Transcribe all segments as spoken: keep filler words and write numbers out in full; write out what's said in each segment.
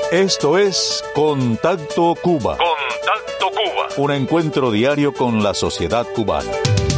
Esto es Contacto Cuba. Contacto Cuba. Un encuentro diario con la sociedad cubana.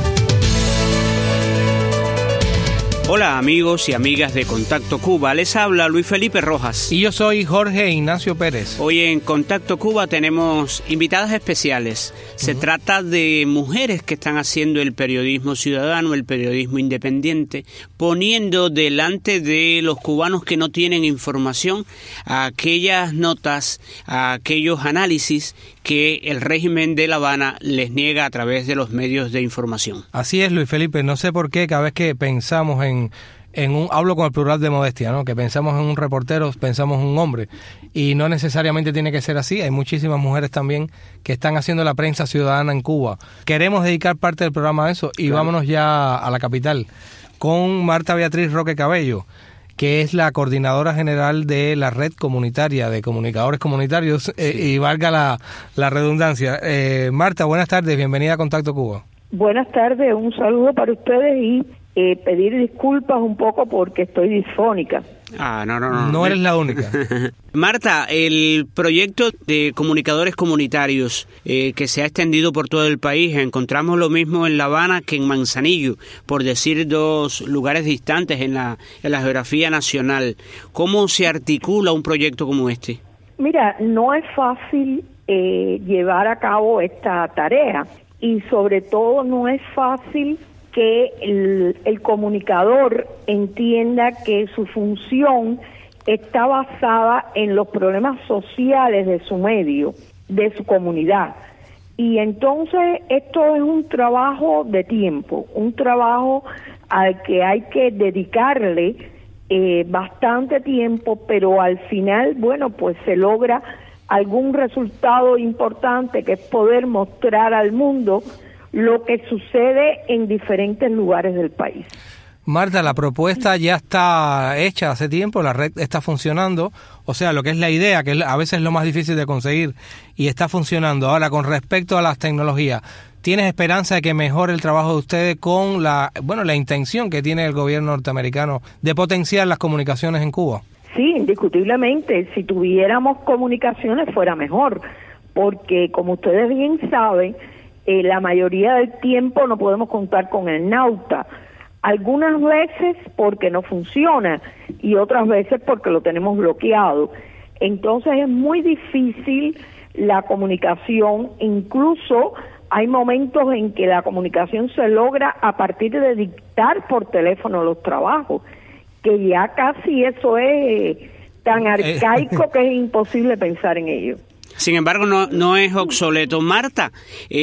Hola amigos y amigas de Contacto Cuba, les habla Luis Felipe Rojas. Y yo soy Jorge Ignacio Pérez. Hoy en Contacto Cuba tenemos invitadas especiales. Se uh-huh. trata de mujeres que están haciendo el periodismo ciudadano, el periodismo independiente, poniendo delante de los cubanos que no tienen información a aquellas notas, a aquellos análisis que el régimen de La Habana les niega a través de los medios de información. Así es, Luis Felipe, no sé por qué cada vez que pensamos en, en un, hablo con el plural de modestia, ¿no? Que pensamos en un reportero, pensamos en un hombre, y no necesariamente tiene que ser así. Hay muchísimas mujeres también que están haciendo la prensa ciudadana en Cuba. Queremos dedicar parte del programa a eso, y claro. Vámonos ya a la capital con Marta Beatriz Roque Cabello, que es la coordinadora general de la Red Comunitaria de Comunicadores Comunitarios, sí. eh, y valga la, la redundancia. Eh, Marta, buenas tardes, bienvenida a Contacto Cuba. Buenas tardes, un saludo para ustedes y eh, pedir disculpas un poco porque estoy disfónica. Ah, no, no, no. No eres la única. Marta, el proyecto de comunicadores comunitarios eh, que se ha extendido por todo el país, encontramos lo mismo en La Habana que en Manzanillo, por decir dos lugares distantes en la, en la geografía nacional. ¿Cómo se articula un proyecto como este? Mira, no es fácil eh, llevar a cabo esta tarea y sobre todo no es fácil que el, el comunicador entienda que su función está basada en los problemas sociales de su medio, de su comunidad. Y entonces esto es un trabajo de tiempo, un trabajo al que hay que dedicarle eh, bastante tiempo, pero al final, bueno, pues se logra algún resultado importante, que es poder mostrar al mundo lo que sucede en diferentes lugares del país. Marta, la propuesta ya está hecha hace tiempo, la red está funcionando, o sea, lo que es la idea, que a veces es lo más difícil de conseguir, y está funcionando. Ahora, con respecto a las tecnologías, ¿tienes esperanza de que mejore el trabajo de ustedes con la, bueno, la intención que tiene el gobierno norteamericano de potenciar las comunicaciones en Cuba? Sí, indiscutiblemente, si tuviéramos comunicaciones fuera mejor, porque como ustedes bien saben, Eh, la mayoría del tiempo no podemos contar con el Nauta, algunas veces porque no funciona y otras veces porque lo tenemos bloqueado. Entonces es muy difícil la comunicación, incluso hay momentos en que la comunicación se logra a partir de dictar por teléfono los trabajos, que ya casi eso es tan arcaico que es imposible pensar en ello. Sin embargo, no, no es obsoleto. Marta,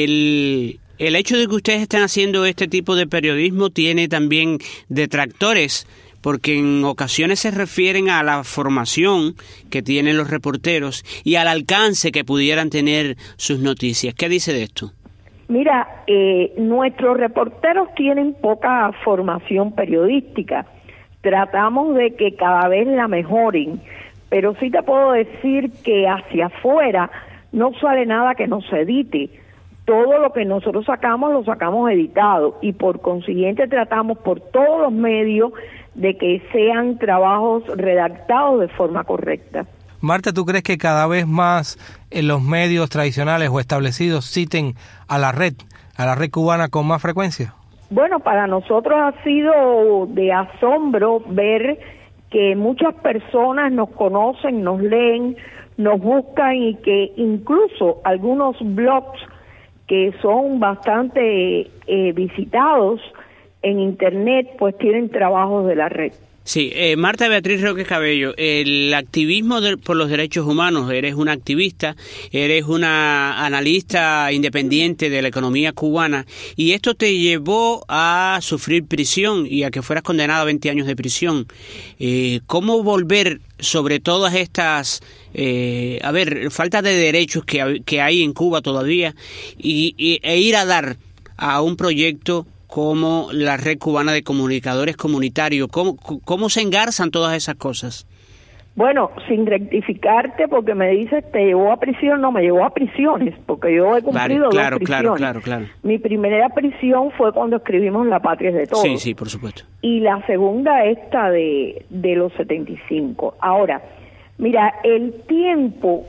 el, el hecho de que ustedes estén haciendo este tipo de periodismo tiene también detractores, porque en ocasiones se refieren a la formación que tienen los reporteros y al alcance que pudieran tener sus noticias. ¿Qué dice de esto? Mira, eh, nuestros reporteros tienen poca formación periodística. Tratamos de que cada vez la mejoren. Pero sí te puedo decir que hacia afuera no sale nada que no se edite. Todo lo que nosotros sacamos, lo sacamos editado y por consiguiente tratamos por todos los medios de que sean trabajos redactados de forma correcta. Marta, ¿tú crees que cada vez más en los medios tradicionales o establecidos citen a la red, a la red cubana con más frecuencia? Bueno, para nosotros ha sido de asombro ver que muchas personas nos conocen, nos leen, nos buscan y que incluso algunos blogs que son bastante eh, visitados en internet, pues tienen trabajos de la red. Sí, eh, Marta Beatriz Roque Cabello, el activismo de, por los derechos humanos, eres una activista, eres una analista independiente de la economía cubana y esto te llevó a sufrir prisión y a que fueras condenada a veinte años de prisión. Eh, ¿Cómo volver sobre todas estas, eh, a ver, falta de derechos que, que hay en Cuba todavía y, y, e ir a dar a un proyecto como la Red Cubana de Comunicadores Comunitarios? ¿Cómo, cómo se engarzan todas esas cosas? Bueno, sin rectificarte, porque me dices, te llevó a prisión, no, me llevó a prisiones, porque yo he cumplido claro, dos claro, prisiones. Claro, claro, claro. Mi primera prisión fue cuando escribimos La Patria es de Todos. Sí, sí, por supuesto. Y la segunda esta de, de los setenta y cinco. Ahora, Mira, el tiempo,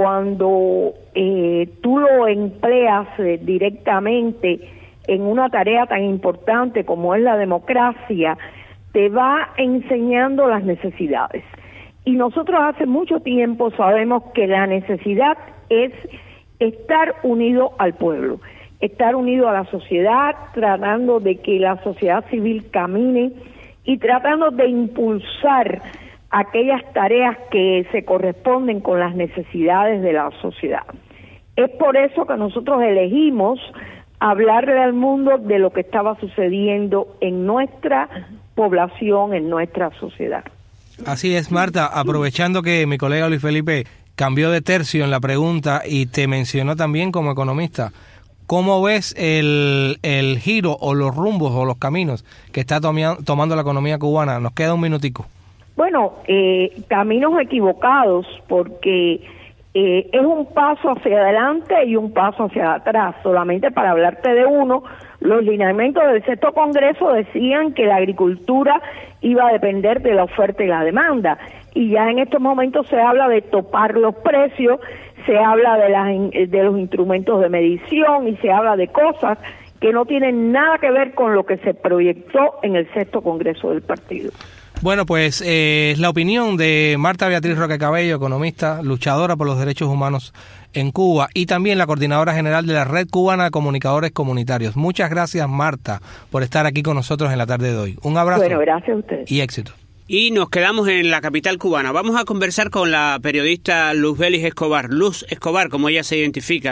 cuando eh, tú lo empleas eh, directamente en una tarea tan importante como es la democracia, te va enseñando las necesidades. Y nosotros hace mucho tiempo sabemos que la necesidad es estar unido al pueblo, estar unido a la sociedad, tratando de que la sociedad civil camine y tratando de impulsar aquellas tareas que se corresponden con las necesidades de la sociedad. Es por eso que nosotros elegimos hablarle al mundo de lo que estaba sucediendo en nuestra población, en nuestra sociedad. Así es, Marta, aprovechando que mi colega Luis Felipe cambió de tercio en la pregunta y te mencionó también como economista, ¿cómo ves el, el giro o los rumbos o los caminos que está tomia, tomando la economía cubana? Nos queda un minutico. Bueno, eh, caminos equivocados, porque eh, es un paso hacia adelante y un paso hacia atrás. Solamente para hablarte de uno, los lineamientos del sexto Congreso decían que la agricultura iba a depender de la oferta y la demanda, y ya en estos momentos se habla de topar los precios, se habla de, las, de los instrumentos de medición y se habla de cosas que no tienen nada que ver con lo que se proyectó en el sexto Congreso del partido. Bueno, pues eh, la opinión de Marta Beatriz Roque Cabello, economista, luchadora por los derechos humanos en Cuba y también la coordinadora general de la Red Cubana de Comunicadores Comunitarios. Muchas gracias, Marta, por estar aquí con nosotros en la tarde de hoy. Un abrazo. Bueno, gracias a ustedes. Y éxito. Y nos quedamos en la capital cubana. Vamos a conversar con la periodista Luzbelis Escobar. Luz Escobar, como ella se identifica.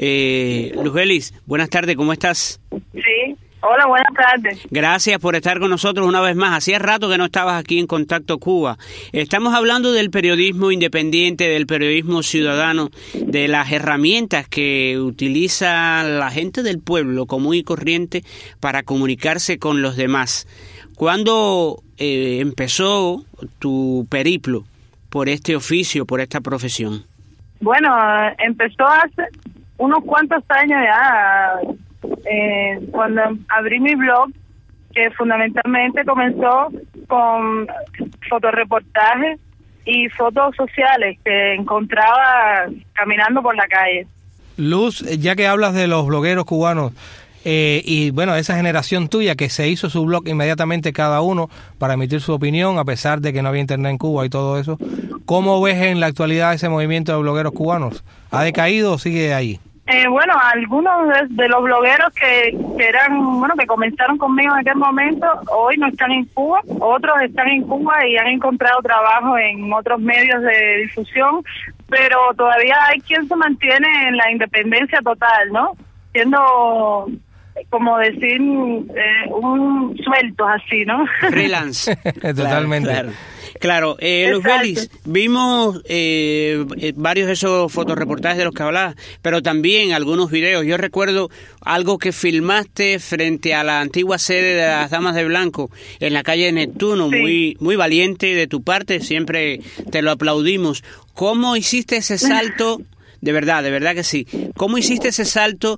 Eh, Luzbelis, buenas tardes, ¿cómo estás? Sí. Hola, buenas tardes. Gracias por estar con nosotros una vez más. Hacía rato que no estabas aquí en Contacto Cuba. Estamos hablando del periodismo independiente, del periodismo ciudadano, de las herramientas que utiliza la gente del pueblo común y corriente para comunicarse con los demás. ¿Cuándo eh, empezó tu periplo por este oficio, por esta profesión? Bueno, empezó hace unos cuantos años ya. Eh, cuando abrí mi blog, que fundamentalmente comenzó con fotoreportajes y fotos sociales que encontraba caminando por la calle. Luz, ya que hablas de los blogueros cubanos eh, y bueno, esa generación tuya que se hizo su blog inmediatamente cada uno para emitir su opinión a pesar de que no había internet en Cuba y todo eso, ¿cómo ves en la actualidad ese movimiento de blogueros cubanos? ¿Ha decaído o sigue ahí? Eh, bueno, algunos de, de los blogueros que, que eran, bueno, que comenzaron conmigo en aquel momento, hoy no están en Cuba, otros están en Cuba y han encontrado trabajo en otros medios de difusión, pero todavía hay quien se mantiene en la independencia total, ¿no? Siendo, como decir, eh, un sueltos así, ¿no? Freelance. Totalmente. Claro, claro. Claro, eh, Luzbelis, vimos eh, eh, varios de esos fotoreportajes de los que hablabas, pero también algunos videos. Yo recuerdo algo que filmaste frente a la antigua sede de las Damas de Blanco en la calle Neptuno, sí. muy muy valiente de tu parte, siempre te lo aplaudimos. ¿Cómo hiciste ese salto? De verdad, de verdad que sí. ¿Cómo hiciste ese salto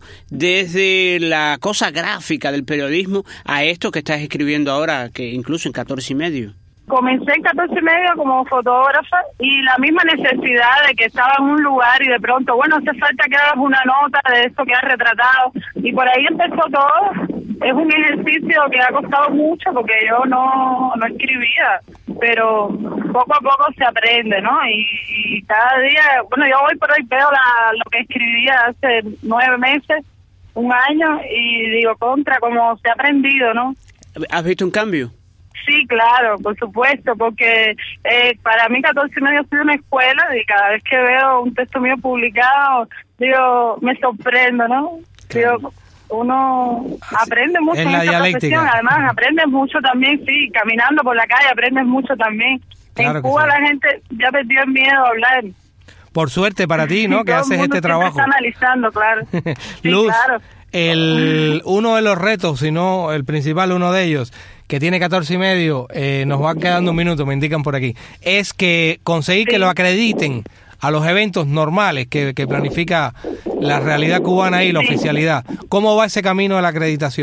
desde la cosa gráfica del periodismo a esto que estás escribiendo ahora, que incluso en catorce y medio? Comencé en catorce y medio como fotógrafa y la misma necesidad de que estaba en un lugar y de pronto, bueno, hace falta que hagas una nota de esto que has retratado y por ahí empezó todo. Es un ejercicio que ha costado mucho porque yo no, no escribía, pero poco a poco se aprende, ¿no? Y, y cada día, bueno, yo hoy por hoy veo la, lo que escribía hace nueve meses, un año y digo, contra, como se ha aprendido, ¿no? ¿Has visto un cambio? Sí, claro, por supuesto, porque eh, para mí catorce y medio ha sido una escuela y cada vez que veo un texto mío publicado, digo, me sorprendo, ¿no? Claro. Digo, uno aprende mucho en esta profesión, además aprendes mucho también, sí, caminando por la calle aprendes mucho también. Claro, en Cuba sí. La gente ya perdió el miedo a hablar. Por suerte para ti, ¿no? Que haces este trabajo. Está analizando, claro. Sí, Luz, claro. El, uno de los retos, si no el principal, uno de ellos, que tiene catorce y medio, eh, nos va quedando un minuto, me indican por aquí, es que conseguir sí. que lo acrediten a los eventos normales que, que planifica la realidad cubana y la sí. oficialidad. ¿Cómo va ese camino de la acreditación?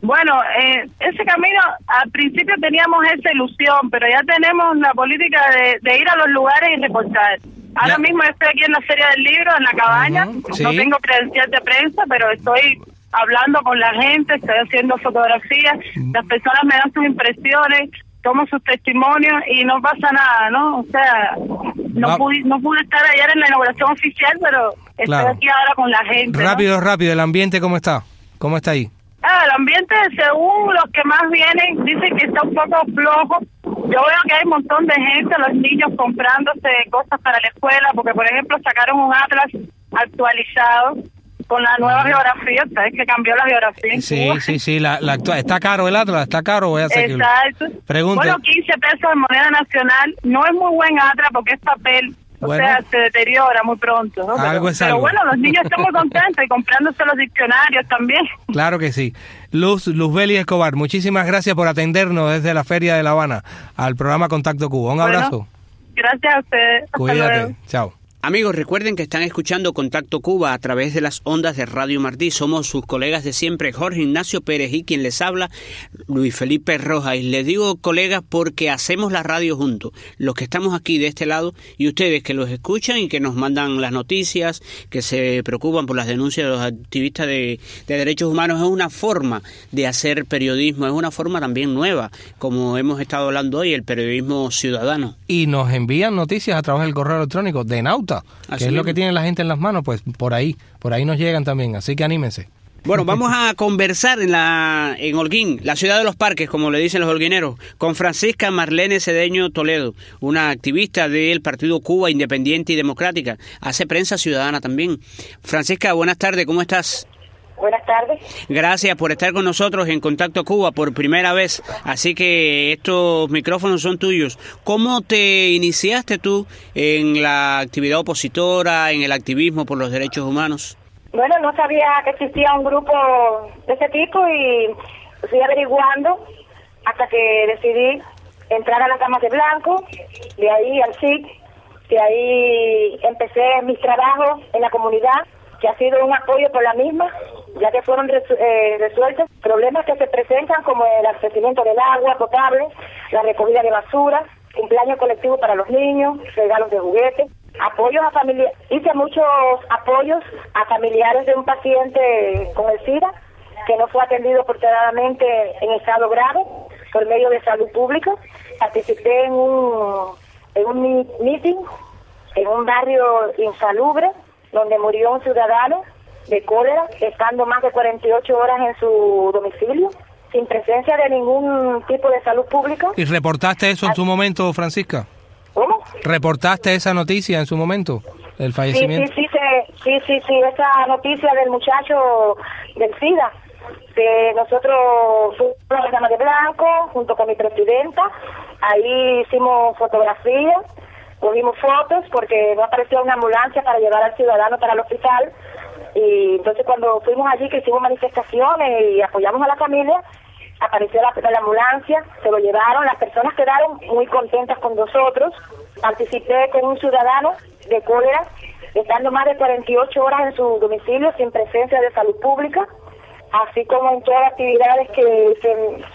Bueno, eh, ese camino, al principio teníamos esa ilusión, pero ya tenemos la política de, de ir a los lugares y reportar. Ahora ya. mismo estoy aquí en la Feria del Libro, en la cabaña, uh-huh, sí. No tengo credencial de prensa, pero estoy hablando con la gente, estoy haciendo fotografías, uh-huh. Las personas me dan sus impresiones, tomo sus testimonios y no pasa nada, ¿no? O sea, no, no. pude no pude estar ayer en la inauguración oficial, pero estoy claro. aquí ahora con la gente. Rápido, ¿no? rápido, ¿el ambiente cómo está? ¿Cómo está ahí? Ah, el ambiente, según los que más vienen, dicen que está un poco flojo. Yo veo que hay un montón de gente, los niños comprándose cosas para la escuela, porque por ejemplo sacaron un atlas actualizado con la nueva geografía, ¿sabes? Que cambió la geografía. Sí, sí, sí, la, la actual, ¿está caro el atlas? ¿Está caro? Voy a hacer Exacto. Que... Pregunte. Bueno, quince pesos en moneda nacional, no es muy buen atlas porque es papel. O bueno, sea, se deteriora muy pronto, ¿no? Algo pero, es algo. pero bueno, los niños están muy contentos y comprándose los diccionarios también. Claro que sí. Luz, Luzbeli Escobar, muchísimas gracias por atendernos desde la Feria de La Habana al programa Contacto Cuba. Un bueno, abrazo. Gracias a ustedes. Hasta Cuídate. Luego. Chao. Amigos, recuerden que están escuchando Contacto Cuba a través de las ondas de Radio Martí. Somos sus colegas de siempre, Jorge Ignacio Pérez, y quien les habla, Luis Felipe Rojas. Y les digo colegas porque hacemos la radio juntos, los que estamos aquí de este lado y ustedes que los escuchan y que nos mandan las noticias, que se preocupan por las denuncias de los activistas de, de derechos humanos. Es una forma de hacer periodismo, es una forma también nueva, como hemos estado hablando hoy, el periodismo ciudadano. Y nos envían noticias a través del correo electrónico de Nauta. ¿Qué es lo que tiene la gente en las manos? Pues por ahí, por ahí nos llegan también, así que anímense. Bueno, vamos a conversar en la en Holguín, la ciudad de los parques, como le dicen los holguineros, con Francisca Marlene Cedeño Toledo, una activista del Partido Cuba Independiente y Democrática, hace prensa ciudadana también. Francisca, buenas tardes, ¿cómo estás? Buenas tardes. Gracias por estar con nosotros en Contacto Cuba por primera vez. Así que estos micrófonos son tuyos. ¿Cómo te iniciaste tú en la actividad opositora, en el activismo por los derechos humanos? Bueno, no sabía que existía un grupo de ese tipo y fui averiguando hasta que decidí entrar a las Damas de Blanco, de ahí al S I C, de ahí empecé mis trabajos en la comunidad, que ha sido un apoyo por la misma, ya que fueron resu- eh, resueltos problemas que se presentan como el abastecimiento del agua potable, la recogida de basura, cumpleaños colectivo para los niños, regalos de juguetes, apoyos a familia, hice muchos apoyos a familiares de un paciente con el SIDA que no fue atendido afortunadamente en estado grave por medio de salud pública. Participé en un en un meeting en un barrio insalubre donde murió un ciudadano de cólera, estando más de cuarenta y ocho horas en su domicilio, sin presencia de ningún tipo de salud pública. ¿Y reportaste eso en su momento, Francisca? ¿Cómo? ¿Reportaste esa noticia en su momento, el fallecimiento? Sí, sí, sí, se, sí, sí, sí, esa noticia del muchacho del SIDA. Que nosotros fuimos a la Dama de Blanco, junto con mi presidenta, ahí hicimos fotografías, cogimos fotos porque no aparecía una ambulancia para llevar al ciudadano para el hospital, y entonces cuando fuimos allí que hicimos manifestaciones y apoyamos a la familia, apareció la, la ambulancia, se lo llevaron, las personas quedaron muy contentas con nosotros. Participé con un ciudadano de cólera, estando más de cuarenta y ocho horas en su domicilio sin presencia de salud pública, así como en todas las actividades que se,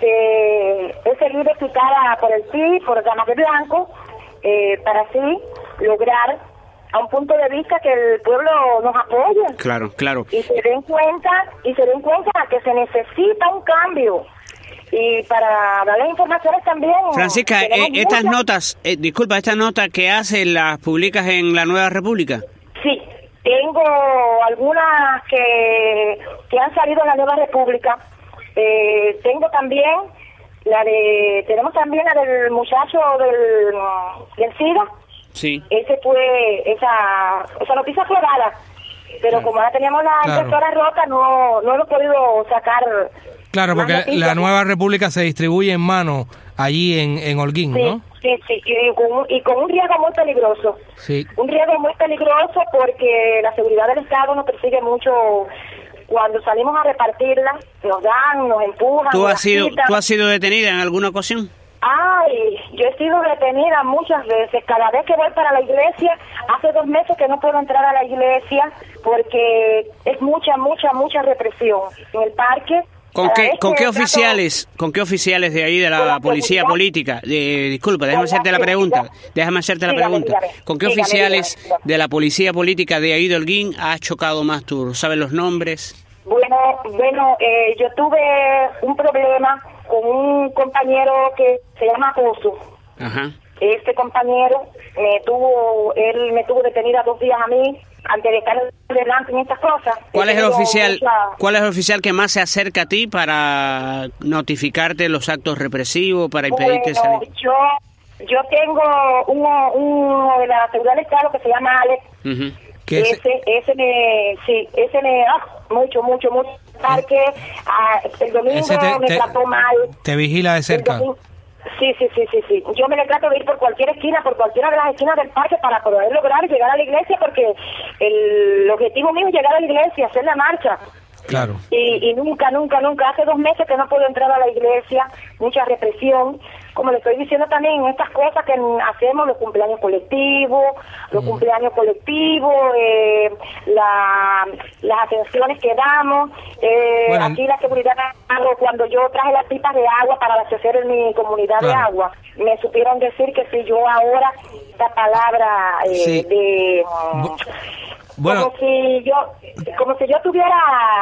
se he seguido explicada por el P I, por Damas de Blanco, eh, para así lograr a un punto de vista que el pueblo nos apoye. Claro, claro. Y se den cuenta, y se den cuenta que se necesita un cambio. Y para darle informaciones también. Francisca, eh, estas notas, eh, disculpa, estas notas que hace, ¿las publicas en La Nueva República? Sí, tengo algunas que, que han salido en La Nueva República. Eh, tengo también la de, tenemos también la del muchacho del, del SIDA. Sí. Ese fue, esa, esa noticia fue dada, pero claro, como ahora teníamos la claro. impresora rota, no, no hemos podido sacar. Claro, porque La Nueva República se distribuye en mano allí en, en Holguín, sí, ¿no? Sí, sí, y con, y con un riesgo muy peligroso. Sí. Un riesgo muy peligroso porque la seguridad del Estado nos persigue mucho. Cuando salimos a repartirla, nos dan, nos empujan. ¿Tú nos has sido, quitan. ¿Tú has sido detenida en alguna ocasión? Ay, yo he sido detenida muchas veces. Cada vez que voy para la iglesia, hace dos meses que no puedo entrar a la iglesia porque es mucha, mucha, mucha represión. En el parque ¿Con qué, ¿con qué oficiales, con qué oficiales de ahí de la policía política? De, disculpa, déjame hacerte la pregunta. Déjame hacerte la pregunta. ¿Con qué oficiales de la policía política de ahí de Holguín has chocado más tú? ¿Sabes los nombres? Bueno, bueno, eh, yo tuve un problema con un compañero que se llama Oso. Ajá. Este compañero me tuvo, él me tuvo detenida dos días a mí antes de estar adelante en estas cosas. ¿Cuál es el oficial? Mucha... ¿Cuál es el oficial que más se acerca a ti para notificarte los actos represivos, para impedirte bueno, salir? Yo, yo tengo uno, uno de la seguridad del Estado que se llama Alex. Uh-huh. ¿Qué ese, ese, ese me, sí, ese me, ah, mucho, mucho, mucho. Parque, ah, el domingo te, me te, trató mal. Te vigila de cerca. Sí, sí, sí, sí, sí. Yo me le trato de ir por cualquier esquina, por cualquiera de las esquinas del parque para poder lograr llegar a la iglesia, porque el objetivo mío es llegar a la iglesia, hacer la marcha. Claro. Y, y nunca, nunca, nunca, hace dos meses que no puedo entrar a la iglesia, mucha represión, como le estoy diciendo también en estas cosas que hacemos, los cumpleaños colectivos, los mm. cumpleaños colectivos, eh, la, las atenciones que damos, eh, bueno, aquí la seguridad, cuando yo traje las pipas de agua para abastecer en mi comunidad claro. de agua, me supieron decir que si yo ahora, esta palabra eh, sí. de... Um, Bueno, como si yo como si yo tuviera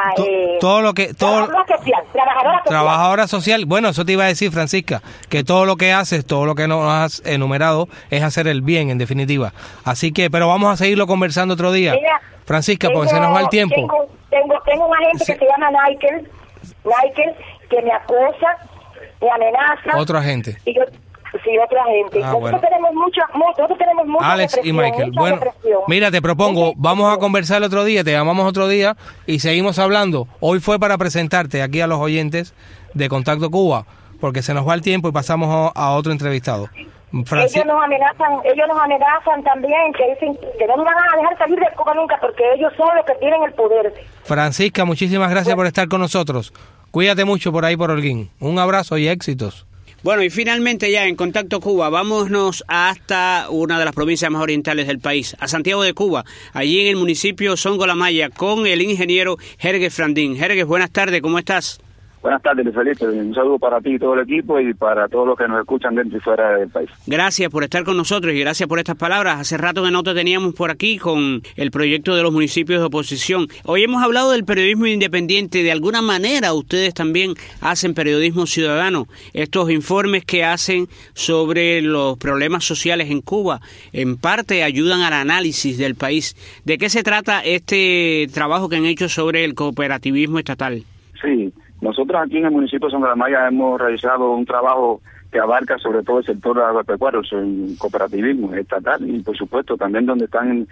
eh, todo lo que todo trabajadora social, trabajadora social. Trabajadora social. Bueno, eso te iba a decir, Francisca, que todo lo que haces, todo lo que nos has enumerado es hacer el bien, en definitiva. Así que, pero vamos a seguirlo conversando otro día. Mira, Francisca, tengo, porque se nos va el tiempo. Tengo tengo, tengo un agente sí. que se llama Michael, Michael, que me acosa, me amenaza. Otro agente. Y yo Sí, otra gente. Ah, nosotros, bueno. tenemos mucha, nosotros tenemos mucha Alex y Michael, bueno, depresión. Mira, te propongo, vamos a conversar otro día, te llamamos otro día y seguimos hablando. Hoy fue para presentarte aquí a los oyentes de Contacto Cuba, porque se nos va el tiempo y pasamos a otro entrevistado. Francis... Ellos nos amenazan, ellos nos amenazan también, que dicen que no nos van a dejar salir de Cuba nunca, porque ellos son los que tienen el poder. Francisca, muchísimas gracias bueno. por estar con nosotros. Cuídate mucho por ahí por Holguín. Un abrazo y éxitos. Bueno, y finalmente ya en Contacto Cuba, vámonos hasta una de las provincias más orientales del país, a Santiago de Cuba, allí en el municipio Songo La Maya, con el ingeniero Jergues Frandín. Jergues, buenas tardes, ¿cómo estás? Buenas tardes, Luis Felipe. Un saludo para ti y todo el equipo y para todos los que nos escuchan dentro y fuera del país. Gracias por estar con nosotros y gracias por estas palabras. Hace rato que no te teníamos por aquí con el proyecto de los municipios de oposición. Hoy hemos hablado del periodismo independiente. De alguna manera ustedes también hacen periodismo ciudadano. Estos informes que hacen sobre los problemas sociales en Cuba, en parte ayudan al análisis del país. ¿De qué se trata este trabajo que han hecho sobre el cooperativismo estatal? Sí. Nosotros aquí en el municipio de Songo La Maya hemos realizado un trabajo que abarca sobre todo el sector agropecuario, el cooperativismo estatal y por supuesto también donde están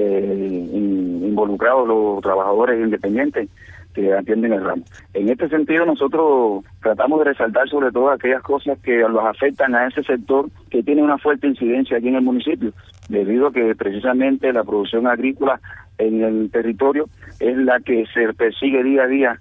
eh, involucrados los trabajadores independientes que atienden el ramo. En este sentido nosotros tratamos de resaltar sobre todo aquellas cosas que los afectan a ese sector que tiene una fuerte incidencia aquí en el municipio, debido a que precisamente la producción agrícola en el territorio es la que se persigue día a día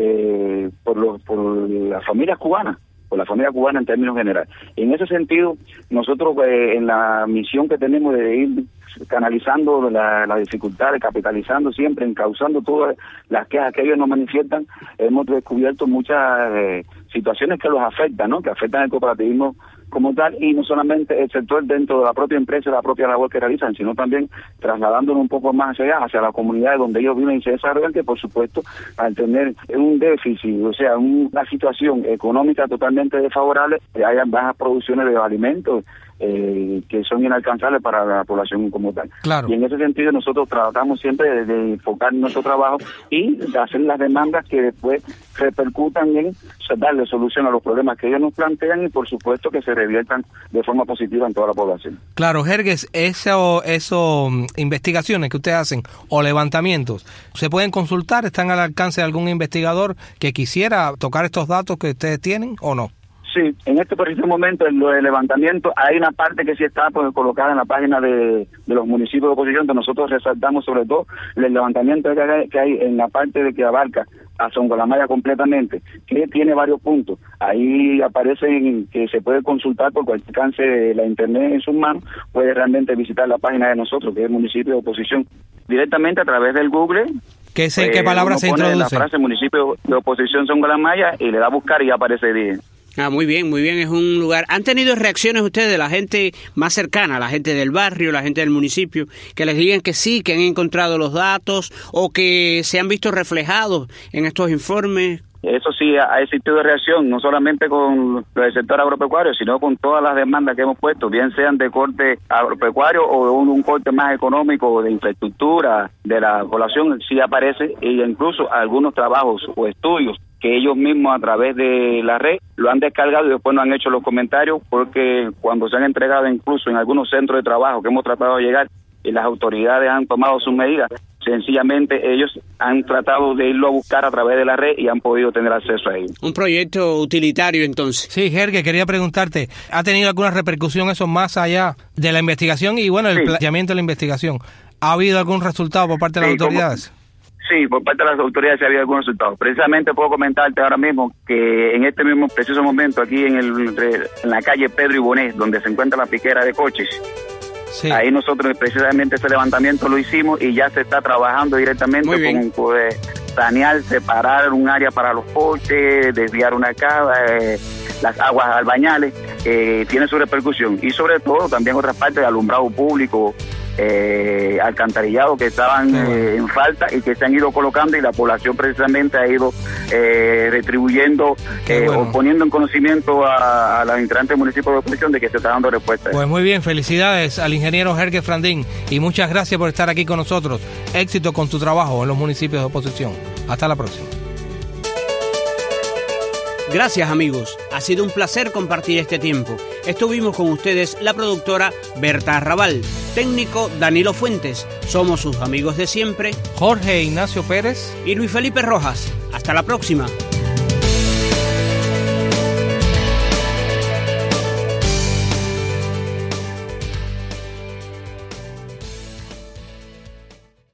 Eh, por, los, por las familias cubanas, por la familia cubana en términos generales. En ese sentido, nosotros eh, en la misión que tenemos de ir canalizando las la dificultades, capitalizando siempre, encauzando todas las quejas que ellos nos manifiestan, hemos descubierto muchas eh, situaciones que los afectan, ¿no? Que afectan el cooperativismo como tal, y no solamente el sector dentro de la propia empresa, la propia labor que realizan, sino también trasladándonos un poco más hacia allá, hacia la comunidad donde ellos viven y se desarrollan, que por supuesto al tener un déficit, o sea, una situación económica totalmente desfavorable, hay bajas producciones de alimentos eh, que son inalcanzables para la población como tal. Claro. Y en ese sentido nosotros tratamos siempre de, de enfocar nuestro trabajo y de hacer las demandas que después repercutan en darle solución a los problemas que ellos nos plantean y por supuesto que se reviertan de forma positiva en toda la población. Claro, Jergues, eso, eso investigaciones que ustedes hacen o levantamientos, ¿se pueden consultar? ¿Están al alcance de algún investigador que quisiera tocar estos datos que ustedes tienen o no? Sí, en este preciso momento, en lo de levantamiento, hay una parte que sí está pues, colocada en la página de, de los municipios de oposición, donde nosotros resaltamos sobre todo el levantamiento que hay, que hay en la parte de que abarca a Songolamaya completamente, que tiene varios puntos. Ahí aparecen que se puede consultar por cualquier alcance de la internet en sus manos, puede realmente visitar la página de nosotros, que es el municipio de oposición, directamente a través del Google. ¿Qué, se, eh, ¿qué palabra se introduce? La frase municipio de oposición Songolamaya y le da a buscar y ya aparece bien. Ah, muy bien, muy bien, es un lugar... ¿Han tenido reacciones ustedes de la gente más cercana, la gente del barrio, la gente del municipio, que les digan que sí, que han encontrado los datos o que se han visto reflejados en estos informes? Eso sí, ha existido reacción, no solamente con el sector agropecuario, sino con todas las demandas que hemos puesto, bien sean de corte agropecuario o de un, un corte más económico, de infraestructura, de la población, sí aparece, e incluso algunos trabajos o estudios que ellos mismos a través de la red lo han descargado y después nos han hecho los comentarios, porque cuando se han entregado incluso en algunos centros de trabajo que hemos tratado de llegar y las autoridades han tomado sus medidas, sencillamente ellos han tratado de irlo a buscar a través de la red y han podido tener acceso a ello. Un proyecto utilitario entonces. Sí, Jerge, quería preguntarte, ¿ha tenido alguna repercusión eso más allá de la investigación y bueno, el sí. planteamiento de la investigación? ¿Ha habido algún resultado por parte de las sí, autoridades? Como... Sí, por parte de las autoridades ha habido algún resultado. Precisamente puedo comentarte ahora mismo que en este mismo preciso momento aquí en, el, en la calle Pedro y Bonet, donde se encuentra la piquera de coches, sí. Ahí nosotros precisamente ese levantamiento lo hicimos y ya se está trabajando directamente con pues, sanear, separar un área para los coches, desviar una cava, eh, las aguas albañales, eh, tiene su repercusión. Y sobre todo también otras partes de alumbrado público, eh, alcantarillado que estaban eh, en falta y que se han ido colocando y la población precisamente ha ido eh, retribuyendo eh, bueno. o poniendo en conocimiento a, a los integrantes del municipio de oposición de que se está dando respuesta. Pues muy bien, felicidades al ingeniero Jerge Frandín y muchas gracias por estar aquí con nosotros. Éxito con tu trabajo en los municipios de oposición. Hasta la próxima. Gracias amigos, ha sido un placer compartir este tiempo. Estuvimos con ustedes la productora Berta Arrabal, técnico Danilo Fuentes, somos sus amigos de siempre, Jorge Ignacio Pérez y Luis Felipe Rojas. Hasta la próxima.